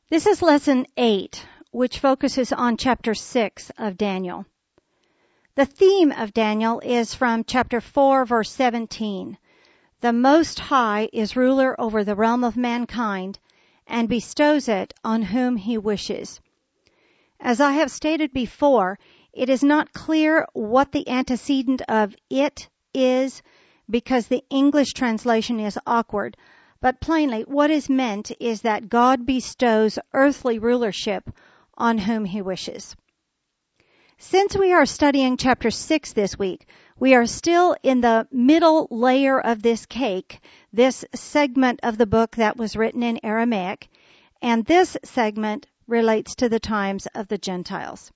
This is Lesson 8, which focuses on Chapter 6 of Daniel. The theme of Daniel is from Chapter 4, verse 17. The Most High is ruler over the realm of mankind and bestows it on whom he wishes. As I have stated before, it is not clear what the antecedent of it is because the English translation is awkward. But plainly, what is meant is that God bestows earthly rulership on whom he wishes. Since we are studying chapter 6 this week, we are still in the middle layer of this cake, this segment of the book that was written in Aramaic, and this segment relates to the times of the Gentiles.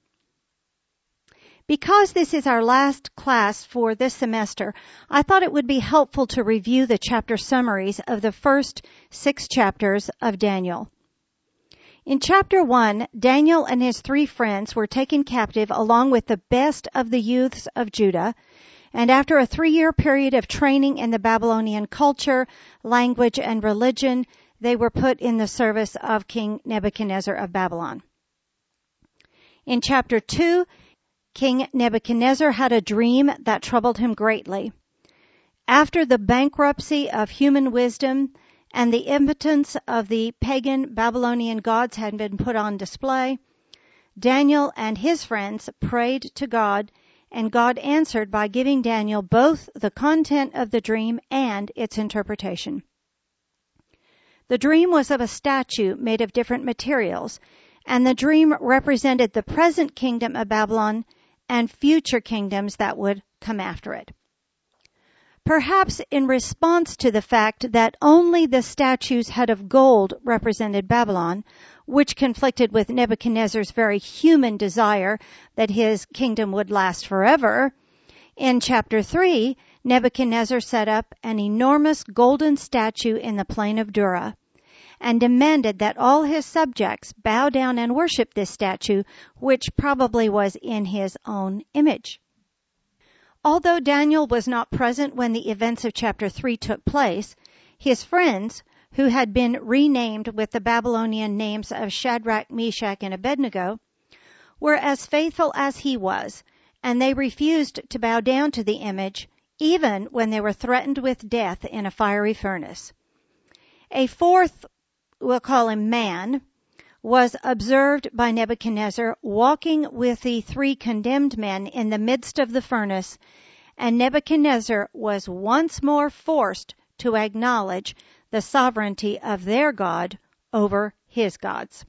Because this is our last class for this semester, I thought it would be helpful to review the chapter summaries of the first 6 chapters of Daniel. In chapter 1, Daniel and his 3 friends were taken captive along with the best of the youths of Judah, and after a 3-year period of training in the Babylonian culture, language, and religion, they were put in the service of King Nebuchadnezzar of Babylon. In chapter 2, King Nebuchadnezzar had a dream that troubled him greatly. After the bankruptcy of human wisdom and the impotence of the pagan Babylonian gods had been put on display, Daniel and his friends prayed to God, and God answered by giving Daniel both the content of the dream and its interpretation. The dream was of a statue made of different materials, and the dream represented the present kingdom of Babylon and future kingdoms that would come after it. Perhaps in response to the fact that only the statue's head of gold represented Babylon, which conflicted with Nebuchadnezzar's very human desire that his kingdom would last forever, in chapter 3, Nebuchadnezzar set up an enormous golden statue in the plain of Dura, and demanded that all his subjects bow down and worship this statue, which probably was in his own image. Although Daniel was not present when the events of chapter 3 took place, his friends, who had been renamed with the Babylonian names of Shadrach, Meshach, and Abednego, were as faithful as he was, and they refused to bow down to the image, even when they were threatened with death in a fiery furnace. A fourth, we'll call him man, was observed by Nebuchadnezzar walking with the 3 condemned men in the midst of the furnace, and Nebuchadnezzar was once more forced to acknowledge the sovereignty of their God over his gods.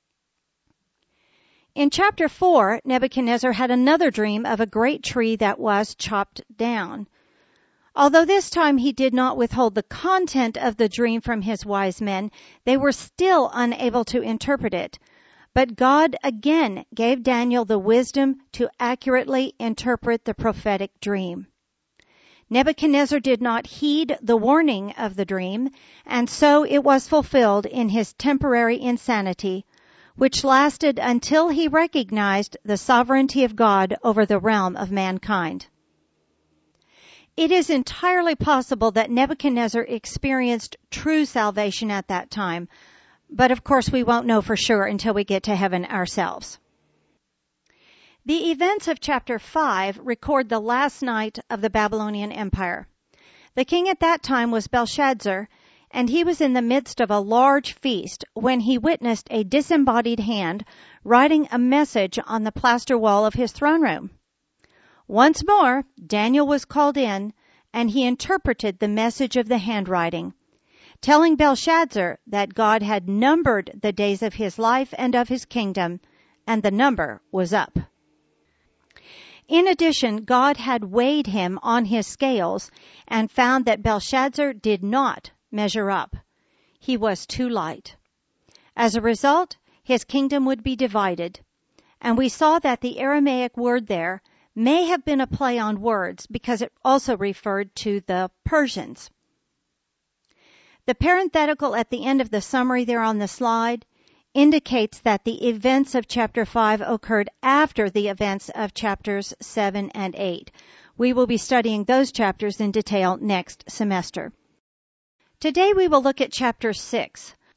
In chapter 4, Nebuchadnezzar had another dream of a great tree that was chopped down. Although this time he did not withhold the content of the dream from his wise men, they were still unable to interpret it. But God again gave Daniel the wisdom to accurately interpret the prophetic dream. Nebuchadnezzar did not heed the warning of the dream, and so it was fulfilled in his temporary insanity, which lasted until he recognized the sovereignty of God over the realm of mankind. It is entirely possible that Nebuchadnezzar experienced true salvation at that time, but of course we won't know for sure until we get to heaven ourselves. The events of chapter 5 record the last night of the Babylonian Empire. The king at that time was Belshazzar, and he was in the midst of a large feast when he witnessed a disembodied hand writing a message on the plaster wall of his throne room. Once more, Daniel was called in, and he interpreted the message of the handwriting, telling Belshazzar that God had numbered the days of his life and of his kingdom, and the number was up. In addition, God had weighed him on his scales and found that Belshazzar did not measure up. He was too light. As a result, his kingdom would be divided, and we saw that the Aramaic word there may have been a play on words because it also referred to the Persians. The parenthetical at the end of the summary there on the slide indicates that the events of chapter 5 occurred after the events of chapters 7 and 8. We will be studying those chapters in detail next semester. Today we will look at chapter 6,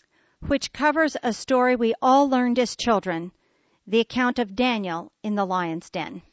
which covers a story we all learned as children, the account of Daniel in the lion's den.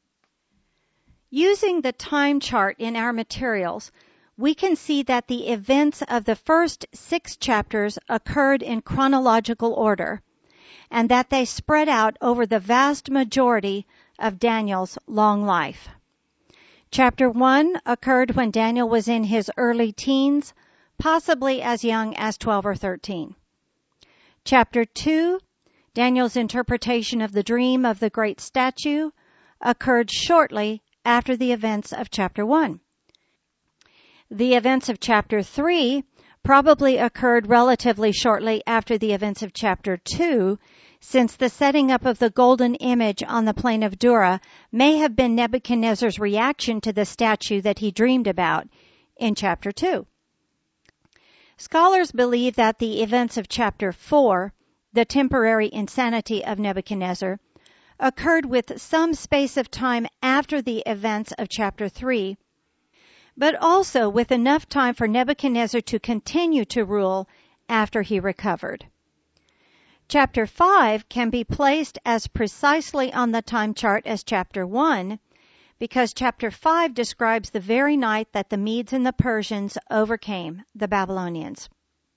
Using the time chart in our materials, we can see that the events of the first 6 chapters occurred in chronological order, and that they spread out over the vast majority of Daniel's long life. Chapter 1 occurred when Daniel was in his early teens, possibly as young as 12 or 13. Chapter 2, Daniel's interpretation of the dream of the great statue, occurred shortly after the events of chapter 1. The events of chapter 3 probably occurred relatively shortly after the events of chapter 2, since the setting up of the golden image on the plain of Dura may have been Nebuchadnezzar's reaction to the statue that he dreamed about in chapter 2. Scholars believe that the events of chapter 4, the temporary insanity of Nebuchadnezzar, occurred with some space of time after the events of chapter 3, but also with enough time for Nebuchadnezzar to continue to rule after he recovered. Chapter 5 can be placed as precisely on the time chart as chapter 1, because chapter 5 describes the very night that the Medes and the Persians overcame the Babylonians.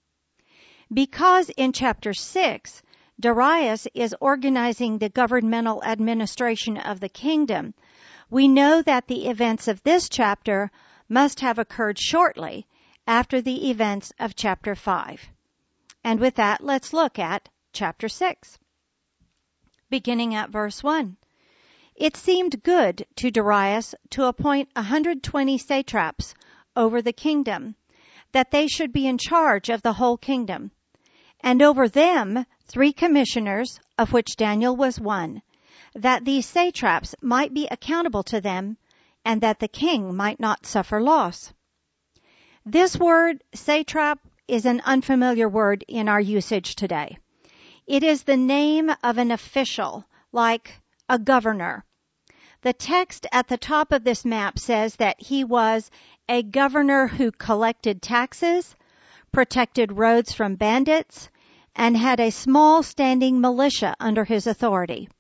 Because in chapter 6, Darius is organizing the governmental administration of the kingdom, we know that the events of this chapter must have occurred shortly after the events of chapter 5. And with that, let's look at chapter 6. Beginning at verse 1. It seemed good to Darius to appoint 120 satraps over the kingdom, that they should be in charge of the whole kingdom, and over them 3 commissioners, of which Daniel was one, that these satraps might be accountable to them, and that the king might not suffer loss. This word, satrap, is an unfamiliar word in our usage today. It is the name of an official, like a governor. The text at the top of this map says that he was a governor who collected taxes, protected roads from bandits, and had a small standing militia under his authority.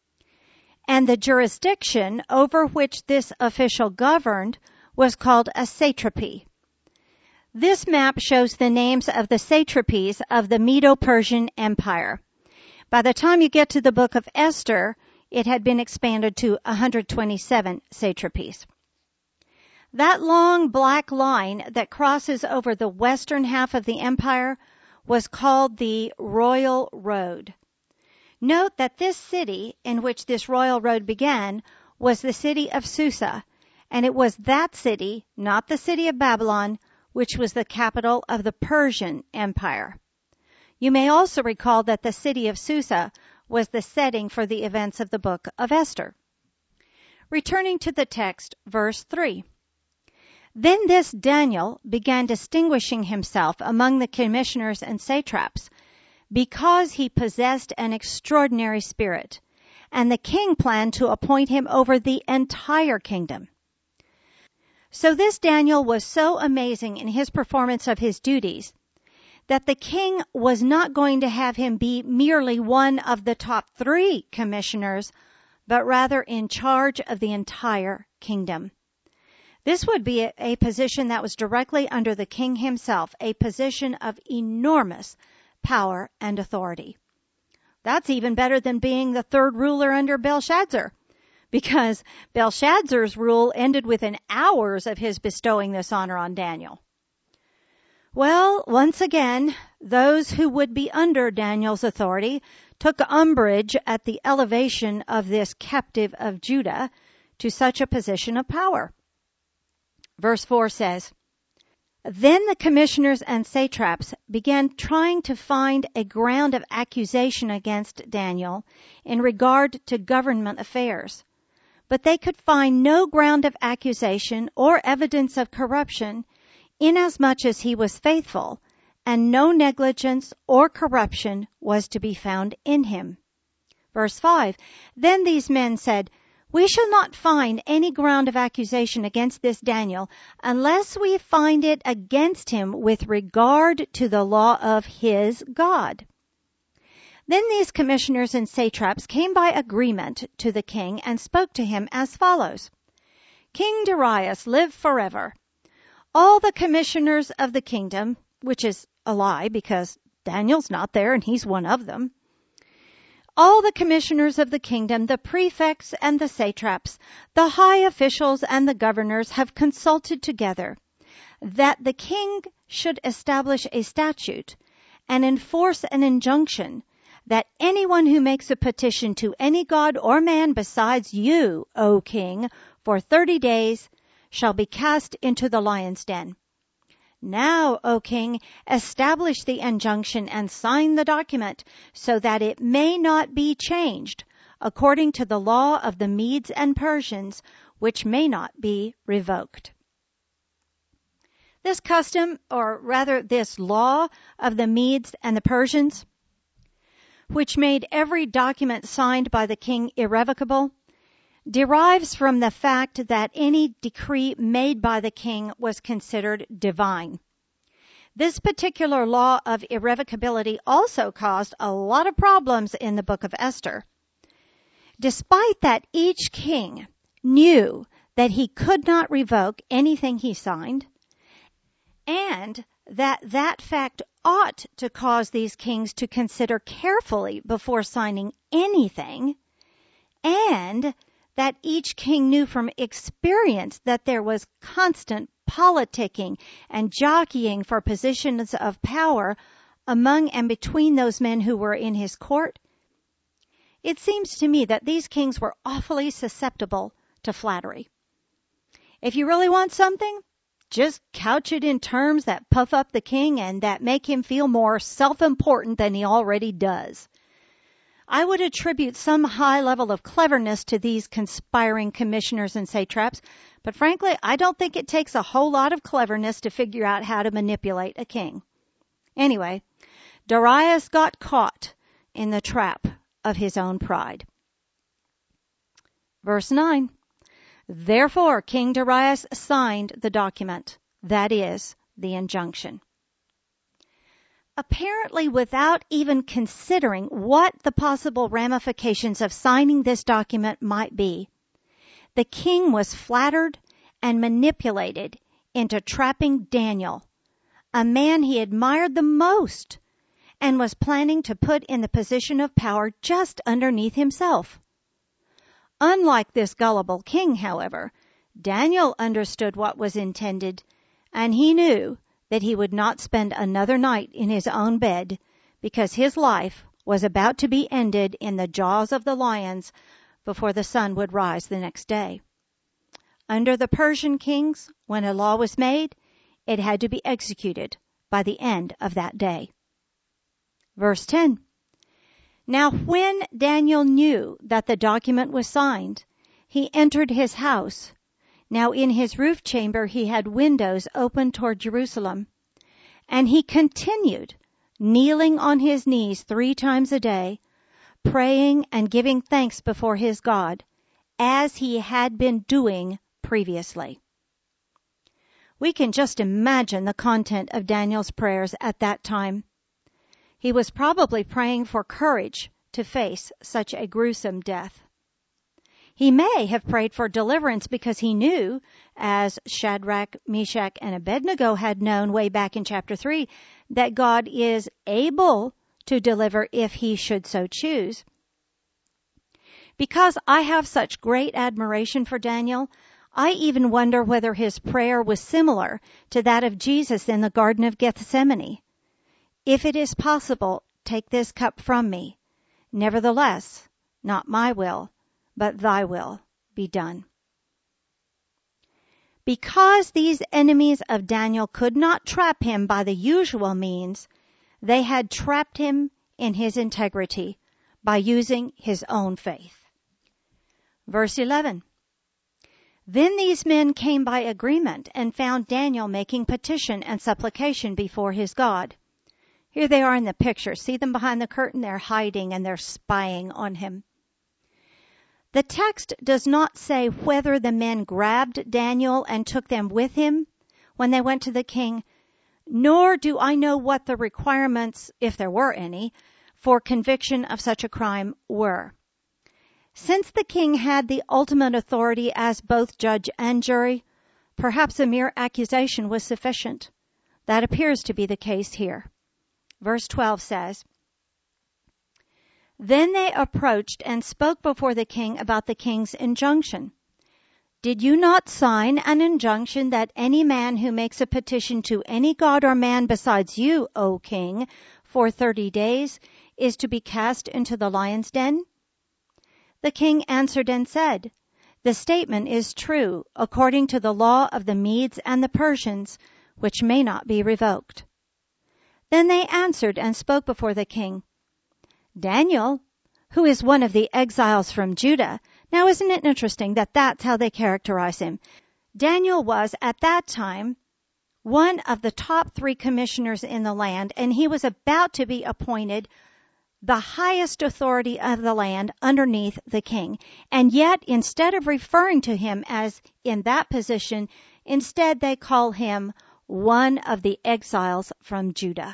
And the jurisdiction over which this official governed was called a satrapy. This map shows the names of the satrapies of the Medo-Persian Empire. By the time you get to the book of Esther, it had been expanded to 127 satrapies. That long black line that crosses over the western half of the empire was called the Royal Road. Note that this city in which this royal road began was the city of Susa, and it was that city, not the city of Babylon, which was the capital of the Persian Empire. You may also recall that the city of Susa was the setting for the events of the book of Esther. Returning to the text, verse 3. Then this Daniel began distinguishing himself among the commissioners and satraps, because he possessed an extraordinary spirit, and the king planned to appoint him over the entire kingdom. So this Daniel was so amazing in his performance of his duties that the king was not going to have him be merely one of the top 3 commissioners, but rather in charge of the entire kingdom. This would be a position that was directly under the king himself, a position of enormous power and authority. That's even better than being the 3rd ruler under Belshazzar, because Belshazzar's rule ended within hours of his bestowing this honor on Daniel. Well, once again, those who would be under Daniel's authority took umbrage at the elevation of this captive of Judah to such a position of power. Verse 4 says, Then the commissioners and satraps began trying to find a ground of accusation against Daniel in regard to government affairs, but they could find no ground of accusation or evidence of corruption, inasmuch as he was faithful, and no negligence or corruption was to be found in him. Verse 5, Then these men said, We shall not find any ground of accusation against this Daniel unless we find it against him with regard to the law of his God. Then these commissioners and satraps came by agreement to the king and spoke to him as follows. King Darius, live forever. All the commissioners of the kingdom, which is a lie because Daniel's not there and he's one of them. All the commissioners of the kingdom, the prefects and the satraps, the high officials and the governors have consulted together that the king should establish a statute and enforce an injunction that anyone who makes a petition to any god or man besides you, O king, for 30 days shall be cast into the lion's den. Now, O king, establish the injunction and sign the document so that it may not be changed according to the law of the Medes and Persians, which may not be revoked. This custom, or rather this law of the Medes and the Persians, which made every document signed by the king irrevocable, derives from the fact that any decree made by the king was considered divine. This particular law of irrevocability also caused a lot of problems in the book of Esther. Despite that each king knew that he could not revoke anything he signed, and that fact ought to cause these kings to consider carefully before signing anything, and that each king knew from experience that there was constant politicking and jockeying for positions of power among and between those men who were in his court, it seems to me that these kings were awfully susceptible to flattery. If you really want something, just couch it in terms that puff up the king and that make him feel more self-important than he already does. I would attribute some high level of cleverness to these conspiring commissioners and satraps, but frankly, I don't think it takes a whole lot of cleverness to figure out how to manipulate a king. Anyway, Darius got caught in the trap of his own pride. Verse 9. Therefore, King Darius signed the document, that is, the injunction. Apparently without even considering what the possible ramifications of signing this document might be, the king was flattered and manipulated into trapping Daniel, a man he admired the most, and was planning to put in the position of power just underneath himself. Unlike this gullible king, however, Daniel understood what was intended, and he knew that he would not spend another night in his own bed because his life was about to be ended in the jaws of the lions before the sun would rise the next day. Under the Persian kings, when a law was made, it had to be executed by the end of that day. Verse 10. Now when Daniel knew that the document was signed, he entered his house. Now in his roof chamber he had windows open toward Jerusalem. And he continued, kneeling on his knees 3 times a day, praying and giving thanks before his God, as he had been doing previously. We can just imagine the content of Daniel's prayers at that time. He was probably praying for courage to face such a gruesome death. He may have prayed for deliverance because he knew, as Shadrach, Meshach, and Abednego had known way back in chapter 3, that God is able to deliver if he should so choose. Because I have such great admiration for Daniel, I even wonder whether his prayer was similar to that of Jesus in the Garden of Gethsemane. If it is possible, take this cup from me. Nevertheless, not my will, but thy will be done. Because these enemies of Daniel could not trap him by the usual means, they had trapped him in his integrity by using his own faith. Verse 11. Then these men came by agreement and found Daniel making petition and supplication before his God. Here they are in the picture. See them behind the curtain? They're hiding and they're spying on him. The text does not say whether the men grabbed Daniel and took them with him when they went to the king, nor do I know what the requirements, if there were any, for conviction of such a crime were. Since the king had the ultimate authority as both judge and jury, perhaps a mere accusation was sufficient. That appears to be the case here. Verse 12 says, "Then they approached and spoke before the king about the king's injunction. Did you not sign an injunction that any man who makes a petition to any god or man besides you, O king, for 30 days is to be cast into the lion's den?" The king answered and said, "The statement is true, according to the law of the Medes and the Persians, which may not be revoked." Then they answered and spoke before the king, "Daniel, who is one of the exiles from Judah." Now, isn't it interesting that that's how they characterize him? Daniel was, at that time, one of the top 3 commissioners in the land, and he was about to be appointed the highest authority of the land underneath the king. And yet, instead of referring to him as in that position, instead they call him one of the exiles from Judah.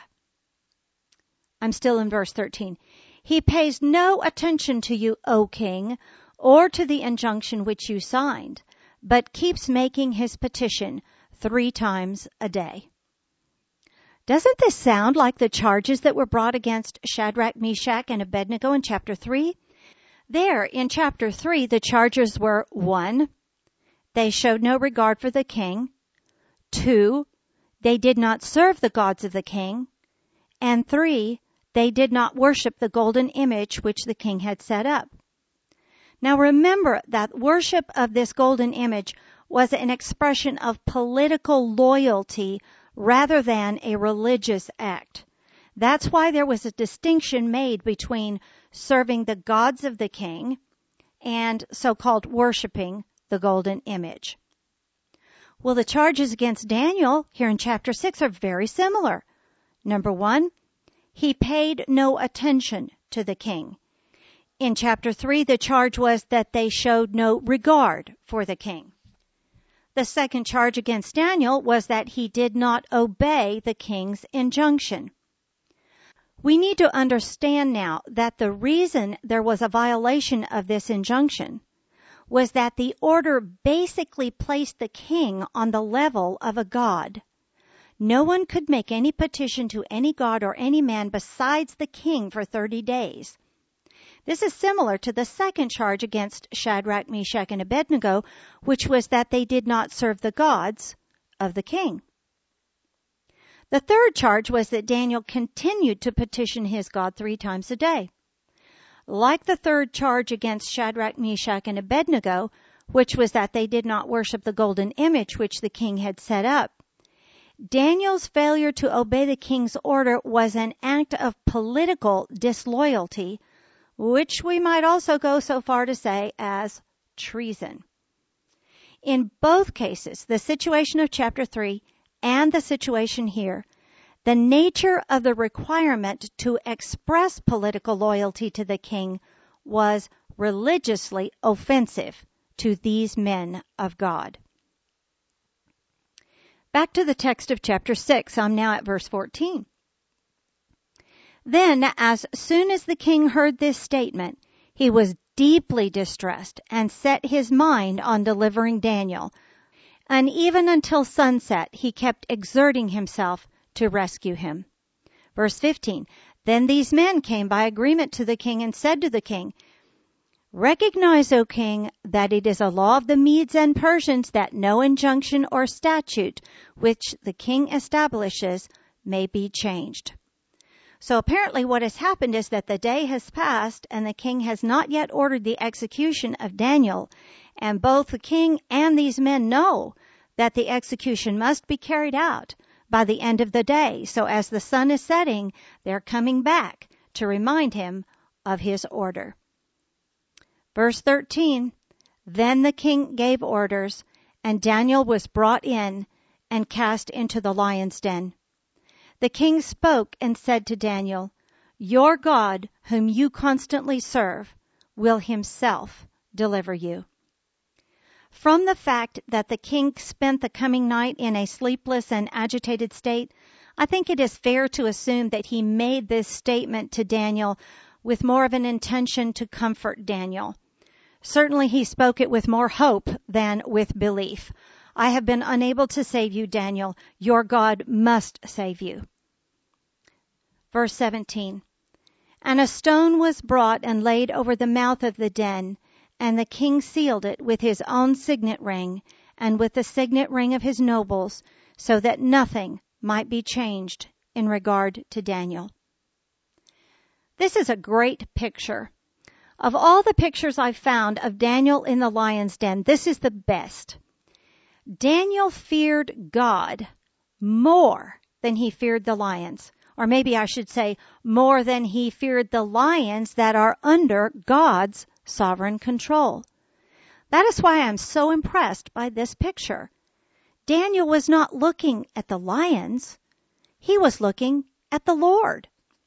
I'm still in verse 13. "He pays no attention to you, O king, or to the injunction which you signed, but keeps making his petition 3 times a day." Doesn't this sound like the charges that were brought against Shadrach, Meshach, and Abednego in chapter 3? There, in chapter 3, the charges were 1, they showed no regard for the king; 2, they did not serve the gods of the king; and 3, they did not worship the golden image which the king had set up. Now remember that worship of this golden image was an expression of political loyalty rather than a religious act. That's why there was a distinction made between serving the gods of the king and so-called worshiping the golden image. Well, the charges against Daniel here in chapter 6 are very similar. Number 1, he paid no attention to the king. In chapter 3, the charge was that they showed no regard for the king. The second charge against Daniel was that he did not obey the king's injunction. We need to understand now that the reason there was a violation of this injunction was that the order basically placed the king on the level of a god. No one could make any petition to any god or any man besides the king for 30 days. This is similar to the second charge against Shadrach, Meshach, and Abednego, which was that they did not serve the gods of the king. The third charge was that Daniel continued to petition his God 3 times a day. Like the third charge against Shadrach, Meshach, and Abednego, which was that they did not worship the golden image which the king had set up, Daniel's failure to obey the king's order was an act of political disloyalty, which we might also go so far to say as treason. In both cases, the situation of chapter 3 and the situation here, the nature of the requirement to express political loyalty to the king was religiously offensive to these men of God. Back to the text of chapter 6. I'm now at verse 14. "Then, as soon as the king heard this statement, he was deeply distressed and set his mind on delivering Daniel. And even until sunset, he kept exerting himself to rescue him." Verse 15, "Then these men came by agreement to the king and said to the king, 'Recognize, O king, that it is a law of the Medes and Persians that no injunction or statute which the king establishes may be changed.'" So apparently what has happened is that the day has passed and the king has not yet ordered the execution of Daniel. And both the king and these men know that the execution must be carried out by the end of the day. So as the sun is setting, they're coming back to remind him of his order. Verse 13, "Then the king gave orders, and Daniel was brought in and cast into the lion's den. The king spoke and said to Daniel, 'Your God, whom you constantly serve, will himself deliver you. From the fact that the king spent the coming night in a sleepless and agitated state, I think it is fair to assume that he made this statement to Daniel with more of an intention to comfort Daniel. Certainly he spoke it with more hope than with belief. I have been unable to save you, Daniel. Your God must save you. Verse 17. And a stone was brought and laid over the mouth of the den, and the king sealed it with his own signet ring and with the signet ring of his nobles, so that nothing might be changed in regard to Daniel. This is a great picture. Of all the pictures I've found of Daniel in the lion's den, this is the best. Daniel feared God more than he feared the lions. Or maybe I should say more than he feared the lions that are under God's sovereign control. That is why I'm so impressed by this picture. Daniel was not looking at the lions. He was looking at the Lord.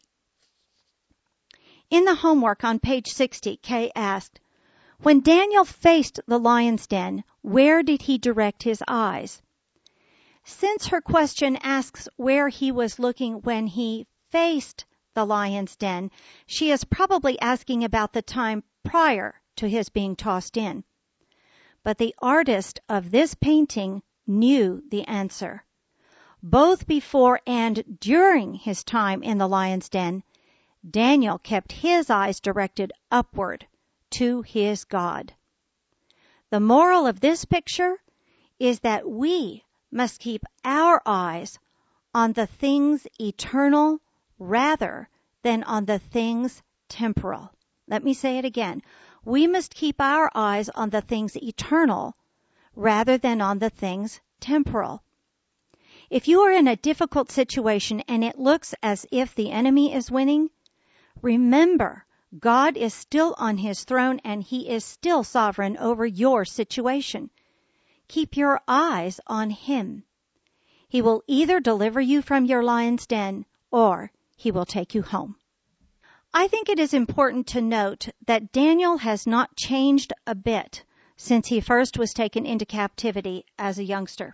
In the homework on page 60, Kay asked, when Daniel faced the lion's den, where did he direct his eyes? Since her question asks where he was looking when he faced the lion's den, she is probably asking about the time prior to his being tossed in. But the artist of this painting knew the answer. Both before and during his time in the lion's den, Daniel kept his eyes directed upward to his God. The moral of this picture is that we must keep our eyes on the things eternal rather than on the things temporal. Let me say it again. We must keep our eyes on the things eternal rather than on the things temporal. If you are in a difficult situation and it looks as if the enemy is winning, remember God is still on his throne and he is still sovereign over your situation. Keep your eyes on him. He will either deliver you from your lion's den or he will take you home. I think it is important to note that Daniel has not changed a bit since he first was taken into captivity as a youngster.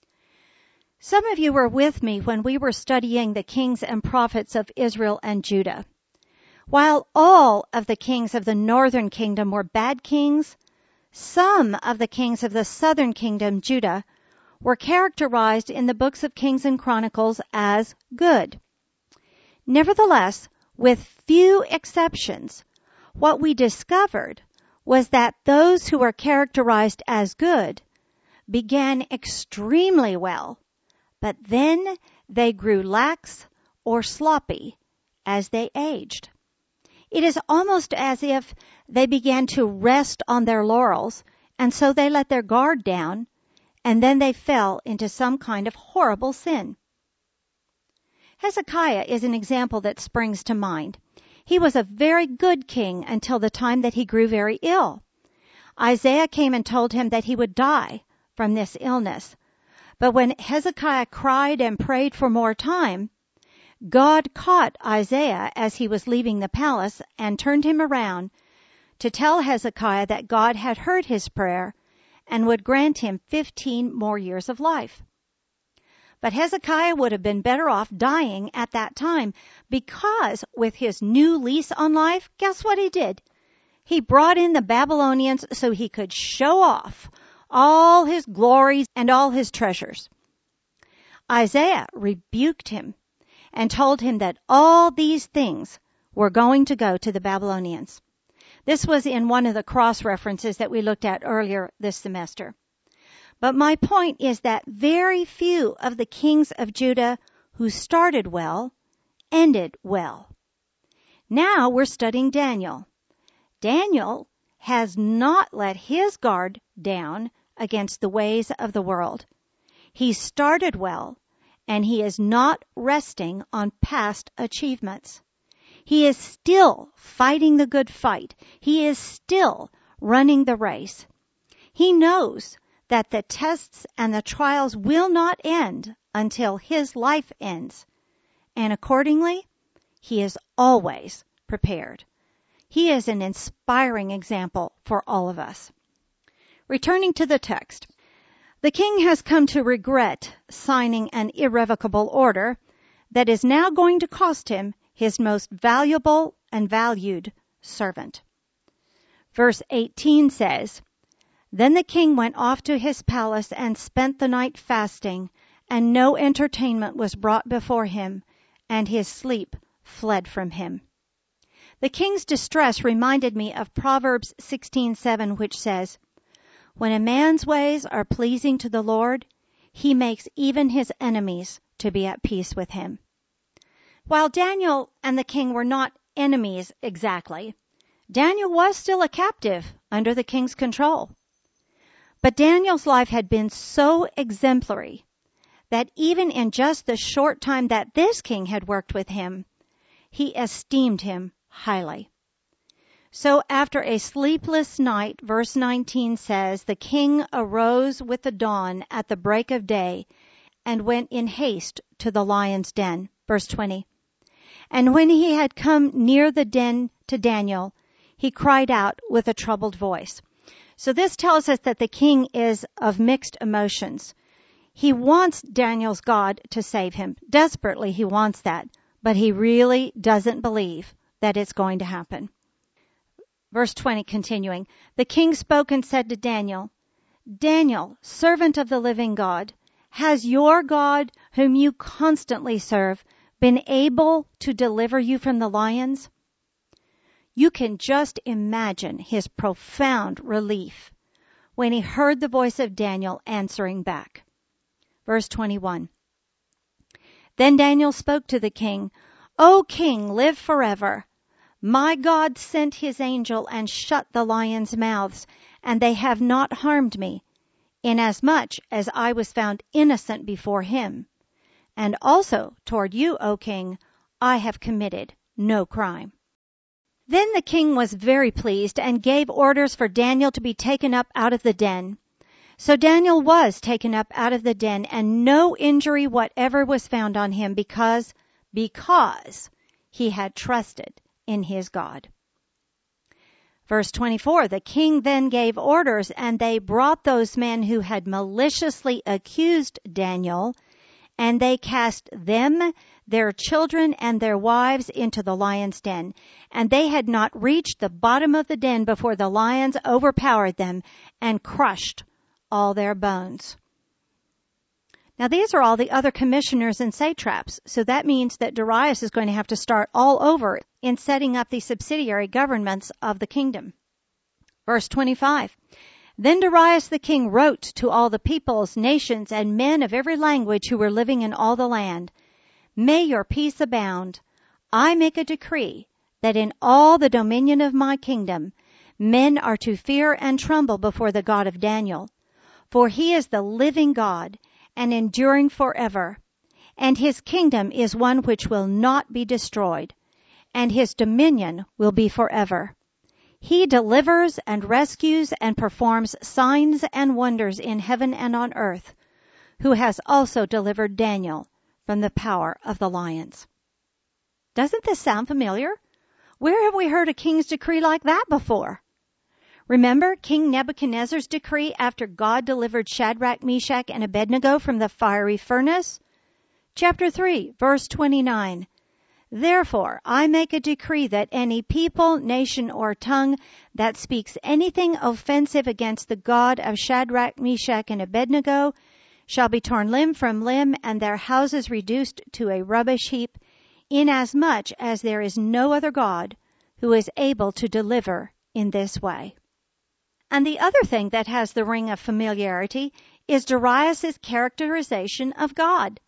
Some of you were with me when we were studying the kings and prophets of Israel and Judah. While all of the kings of the northern kingdom were bad kings, some of the kings of the southern kingdom, Judah, were characterized in the books of Kings and Chronicles as good. Nevertheless, with few exceptions, what we discovered was that those who were characterized as good began extremely well, but then they grew lax or sloppy as they aged. It is almost as if they began to rest on their laurels, and so they let their guard down, and then they fell into some kind of horrible sin. Hezekiah is an example that springs to mind. He was a very good king until the time that he grew very ill. Isaiah came and told him that he would die from this illness. But when Hezekiah cried and prayed for more time, God caught Isaiah as he was leaving the palace and turned him around to tell Hezekiah that God had heard his prayer and would grant him 15 more years of life. But Hezekiah would have been better off dying at that time because with his new lease on life, guess what he did? He brought in the Babylonians so he could show off all his glories and all his treasures. Isaiah rebuked him and told him that all these things were going to go to the Babylonians. This was in one of the cross-references that we looked at earlier this semester. But my point is that very few of the kings of Judah who started well ended well. Now we're studying Daniel. Daniel has not let his guard down against the ways of the world. He started well, and he is not resting on past achievements. He is still fighting the good fight. He is still running the race. He knows that the tests and the trials will not end until his life ends. And accordingly, he is always prepared. He is an inspiring example for all of us. Returning to the text, the king has come to regret signing an irrevocable order that is now going to cost him his most valuable and valued servant. Verse 18 says, "Then the king went off to his palace and spent the night fasting, and no entertainment was brought before him, and his sleep fled from him." The king's distress reminded me of Proverbs 16:7, which says, "When a man's ways are pleasing to the Lord, he makes even his enemies to be at peace with him." While Daniel and the king were not enemies exactly, Daniel was still a captive under the king's control. But Daniel's life had been so exemplary that even in just the short time that this king had worked with him, he esteemed him highly. So after a sleepless night, verse 19 says, the king arose with the dawn at the break of day and went in haste to the lion's den. Verse 20. And when he had come near the den to Daniel, he cried out with a troubled voice. So this tells us that the king is of mixed emotions. He wants Daniel's God to save him. Desperately, he wants that. But he really doesn't believe that it's going to happen. Verse 20 continuing, the king spoke and said to Daniel, "Daniel, servant of the living God, has your God, whom you constantly serve, been able to deliver you from the lions?" You can just imagine his profound relief when he heard the voice of Daniel answering back. Verse 21. Then Daniel spoke to the king, "O king, live forever. My God sent his angel and shut the lions' mouths, and they have not harmed me, inasmuch as I was found innocent before him. And also toward you, O king, I have committed no crime." Then the king was very pleased and gave orders for Daniel to be taken up out of the den. So Daniel was taken up out of the den, and no injury whatever was found on him because he had trusted in his God. Verse 24, the king then gave orders, and they brought those men who had maliciously accused Daniel, and they cast them, their children, and their wives into the lion's den. And they had not reached the bottom of the den before the lions overpowered them and crushed all their bones. Now these are all the other commissioners and satraps, so that means that Darius is going to have to start all over in setting up the subsidiary governments of the kingdom. Verse 25. Then Darius the king wrote to all the peoples, nations, and men of every language who were living in all the land, "May your peace abound. I make a decree that in all the dominion of my kingdom, men are to fear and tremble before the God of Daniel. For he is the living God, and enduring forever. And his kingdom is one which will not be destroyed, and his dominion will be forever. He delivers and rescues and performs signs and wonders in heaven and on earth, who has also delivered Daniel from the power of the lions." Doesn't this sound familiar? Where have we heard a king's decree like that before? Remember King Nebuchadnezzar's decree after God delivered Shadrach, Meshach, and Abednego from the fiery furnace? Chapter 3, verse 29. Therefore, I make a decree that any people, nation, or tongue that speaks anything offensive against the God of Shadrach, Meshach, and Abednego shall be torn limb from limb, and their houses reduced to a rubbish heap, inasmuch as there is no other God who is able to deliver in this way. And the other thing that has the ring of familiarity is Darius's characterization of God.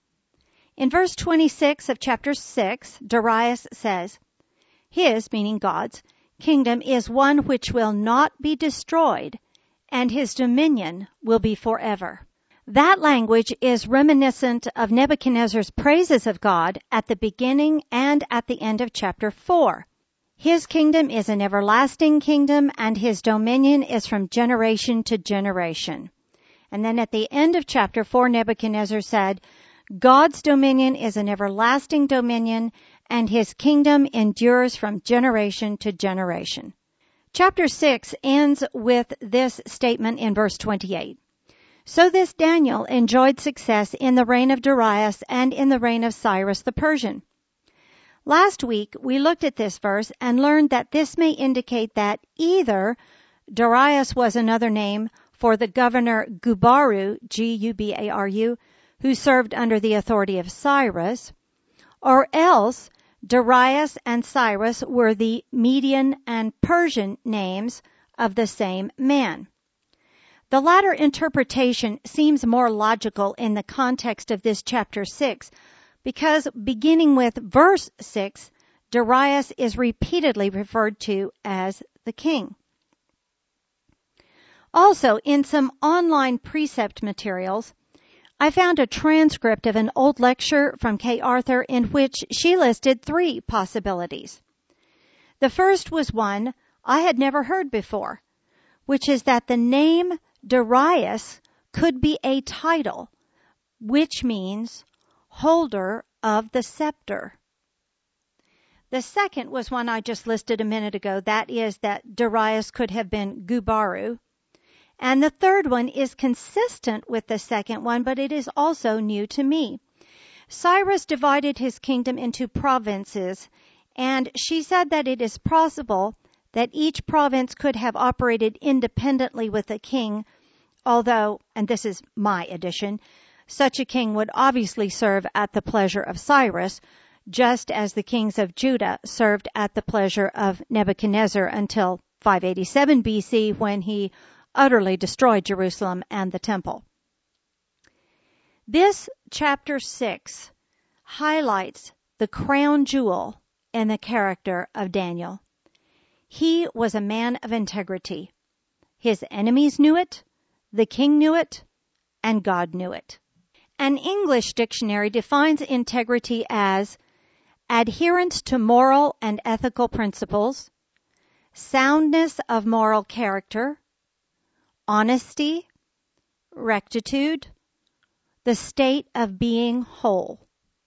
In verse 26 of chapter 6, Darius says, "His," meaning God's, "kingdom is one which will not be destroyed, and his dominion will be forever." That language is reminiscent of Nebuchadnezzar's praises of God at the beginning and at the end of chapter 4. His kingdom is an everlasting kingdom, and his dominion is from generation to generation. And then at the end of chapter 4, Nebuchadnezzar said, God's dominion is an everlasting dominion, and his kingdom endures from generation to generation. Chapter 6 ends with this statement in verse 28. So this Daniel enjoyed success in the reign of Darius and in the reign of Cyrus the Persian. Last week, we looked at this verse and learned that this may indicate that either Darius was another name for the governor Gubaru, Gubaru, who served under the authority of Cyrus, or else Darius and Cyrus were the Median and Persian names of the same man. The latter interpretation seems more logical in the context of this chapter 6, because beginning with verse 6, Darius is repeatedly referred to as the king. Also, in some online precept materials, I found a transcript of an old lecture from Kay Arthur in which she listed 3 possibilities. The first was one I had never heard before, which is that the name Darius could be a title, which means holder of the scepter. The second was one I just listed a minute ago, that is that Darius could have been Gubaru. And the third one is consistent with the second one, but it is also new to me. Cyrus divided his kingdom into provinces, and she said that it is possible that each province could have operated independently with a king, although, and this is my addition, such a king would obviously serve at the pleasure of Cyrus, just as the kings of Judah served at the pleasure of Nebuchadnezzar until 587 BC, when he utterly destroyed Jerusalem and the temple. This chapter 6 highlights the crown jewel in the character of Daniel. He was a man of integrity. His enemies knew it, the king knew it, and God knew it. An English dictionary defines integrity as adherence to moral and ethical principles, soundness of moral character, honesty, rectitude, the state of being whole.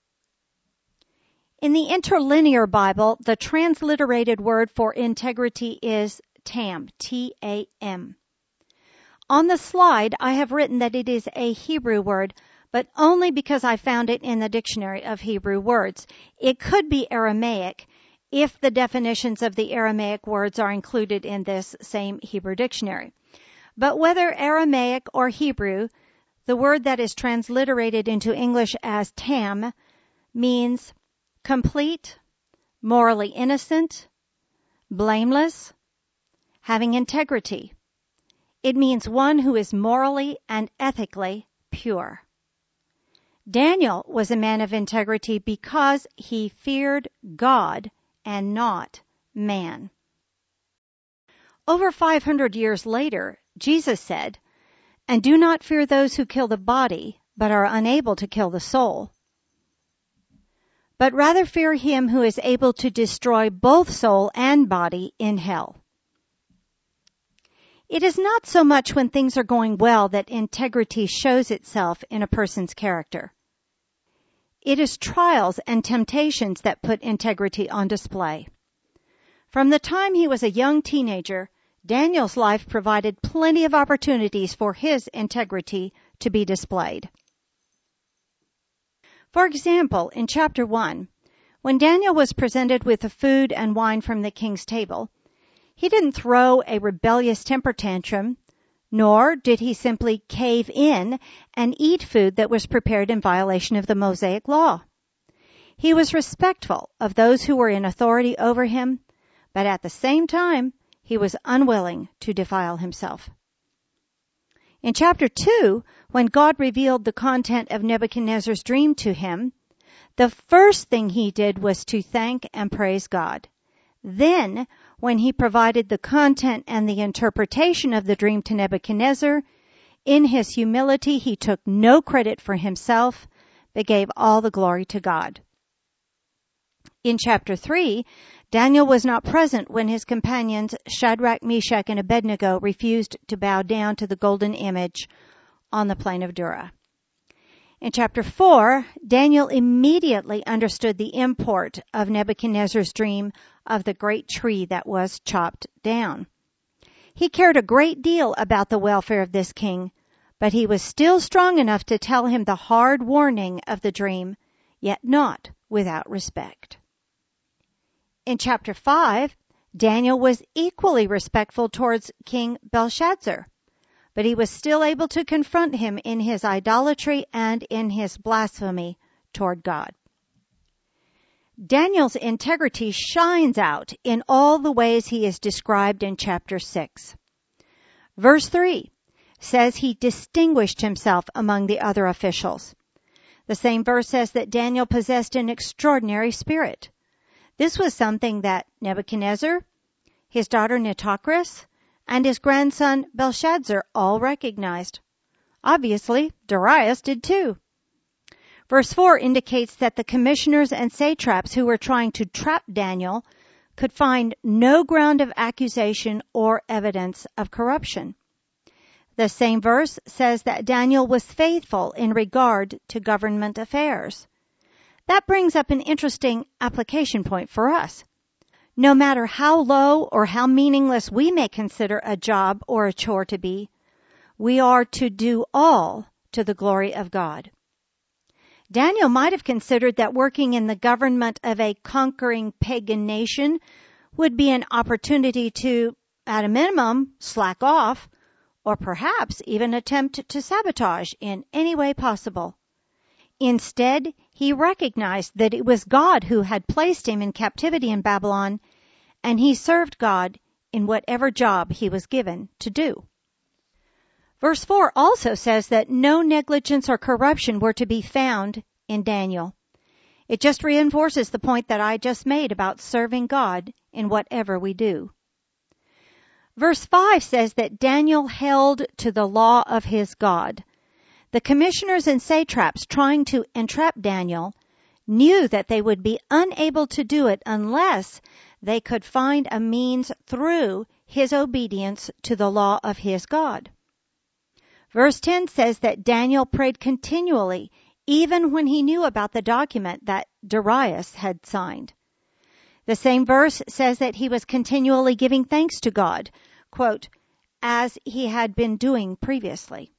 In the Interlinear Bible, the transliterated word for integrity is tam, T-A-M. On the slide, I have written that it is a Hebrew word, but only because I found it in the Dictionary of Hebrew Words. It could be Aramaic if the definitions of the Aramaic words are included in this same Hebrew dictionary. But whether Aramaic or Hebrew, the word that is transliterated into English as tam means complete, morally innocent, blameless, having integrity. It means one who is morally and ethically pure. Daniel was a man of integrity because he feared God and not man. Over 500 years later, Jesus said, "And do not fear those who kill the body, but are unable to kill the soul. But rather fear him who is able to destroy both soul and body in hell." It is not so much when things are going well that integrity shows itself in a person's character. It is trials and temptations that put integrity on display. From the time he was a young teenager, Daniel's life provided plenty of opportunities for his integrity to be displayed. For example, in chapter 1, when Daniel was presented with the food and wine from the king's table, he didn't throw a rebellious temper tantrum, nor did he simply cave in and eat food that was prepared in violation of the Mosaic law. He was respectful of those who were in authority over him, but at the same time, he was unwilling to defile himself. In chapter 2, when God revealed the content of Nebuchadnezzar's dream to him, the first thing he did was to thank and praise God. Then, when he provided the content and the interpretation of the dream to Nebuchadnezzar, in his humility he took no credit for himself, but gave all the glory to God. In chapter 3, Daniel was not present when his companions Shadrach, Meshach, and Abednego refused to bow down to the golden image on the plain of Dura. In chapter 4, Daniel immediately understood the import of Nebuchadnezzar's dream of the great tree that was chopped down. He cared a great deal about the welfare of this king, but he was still strong enough to tell him the hard warning of the dream, yet not without respect. In chapter 5, Daniel was equally respectful towards King Belshazzar, but he was still able to confront him in his idolatry and in his blasphemy toward God. Daniel's integrity shines out in all the ways he is described in chapter 6. Verse 3 says he distinguished himself among the other officials. The same verse says that Daniel possessed an extraordinary spirit. This was something that Nebuchadnezzar, his daughter Nitocris, and his grandson Belshazzar all recognized. Obviously, Darius did too. Verse 4 indicates that the commissioners and satraps who were trying to trap Daniel could find no ground of accusation or evidence of corruption. The same verse says that Daniel was faithful in regard to government affairs. That brings up an interesting application point for us. No matter how low or how meaningless we may consider a job or a chore to be, we are to do all to the glory of God. Daniel might have considered that working in the government of a conquering pagan nation would be an opportunity to, at a minimum, slack off, or perhaps even attempt to sabotage in any way possible. Instead, he recognized that it was God who had placed him in captivity in Babylon, and he served God in whatever job he was given to do. Verse 4 also says that no negligence or corruption were to be found in Daniel. It just reinforces the point that I just made about serving God in whatever we do. Verse 5 says that Daniel held to the law of his God. The commissioners and satraps trying to entrap Daniel knew that they would be unable to do it unless they could find a means through his obedience to the law of his God. Verse 10 says that Daniel prayed continually, even when he knew about the document that Darius had signed. The same verse says that he was continually giving thanks to God, quote, as he had been doing previously.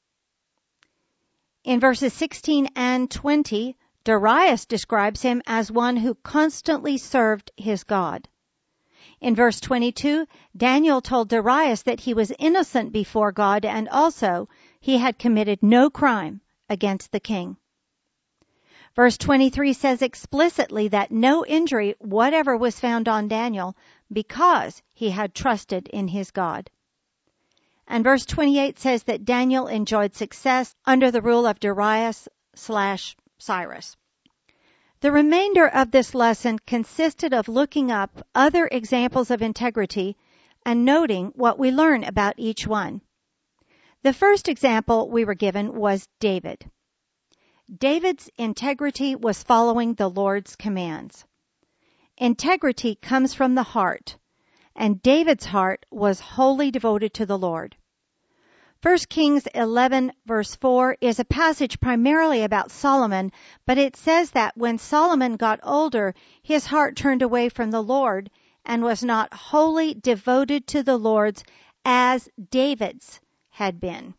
In verses 16 and 20, Darius describes him as one who constantly served his God. In verse 22, Daniel told Darius that he was innocent before God and also he had committed no crime against the king. Verse 23 says explicitly that no injury whatever was found on Daniel because he had trusted in his God. And verse 28 says that Daniel enjoyed success under the rule of Darius/Cyrus. The remainder of this lesson consisted of looking up other examples of integrity and noting what we learn about each one. The first example we were given was David. David's integrity was following the Lord's commands. Integrity comes from the heart, and David's heart was wholly devoted to the Lord. 1 Kings 11 verse 4 is a passage primarily about Solomon, but it says that when Solomon got older, his heart turned away from the Lord and was not wholly devoted to the Lord's as David's had been.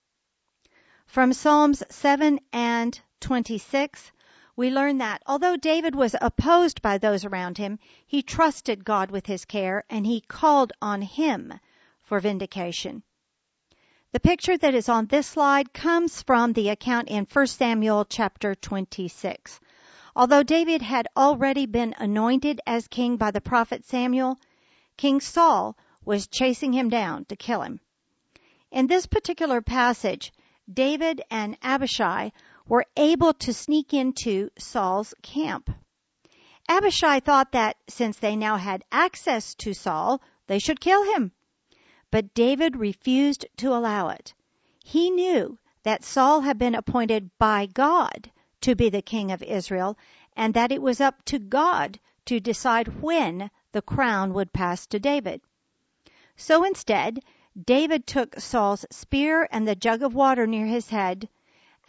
From Psalms 7 and 26, we learn that although David was opposed by those around him, he trusted God with his care and he called on him for vindication. The picture that is on this slide comes from the account in 1 Samuel chapter 26. Although David had already been anointed as king by the prophet Samuel, King Saul was chasing him down to kill him. In this particular passage, David and Abishai were able to sneak into Saul's camp. Abishai thought that since they now had access to Saul, they should kill him. But David refused to allow it. He knew that Saul had been appointed by God to be the king of Israel, and that it was up to God to decide when the crown would pass to David. So instead, David took Saul's spear and the jug of water near his head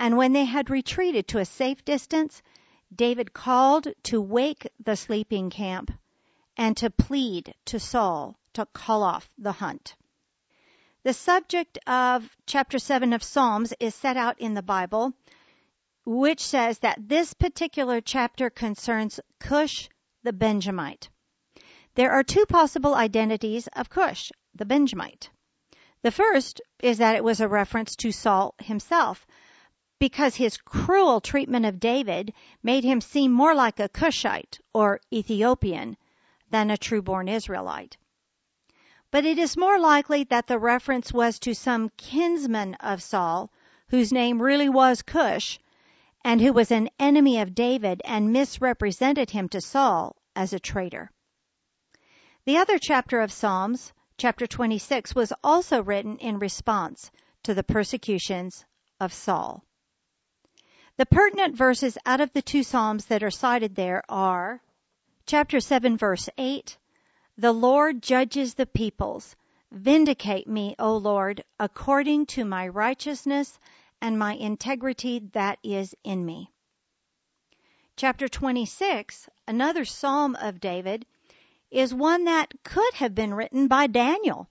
And when they had retreated to a safe distance, David called to wake the sleeping camp and to plead to Saul to call off the hunt. The subject of chapter 7 of Psalms is set out in the Bible, which says that this particular chapter concerns Cush the Benjamite. There are two possible identities of Cush, the Benjamite. The first is that it was a reference to Saul himself, because his cruel treatment of David made him seem more like a Cushite or Ethiopian than a true-born Israelite. But it is more likely that the reference was to some kinsman of Saul, whose name really was Cush, and who was an enemy of David and misrepresented him to Saul as a traitor. The other chapter of Psalms, chapter 26, was also written in response to the persecutions of Saul. The pertinent verses out of the two Psalms that are cited there are chapter 7, verse 8, "The Lord judges the peoples. Vindicate me, O Lord, according to my righteousness and my integrity that is in me." Chapter 26, another Psalm of David, is one that could have been written by Daniel.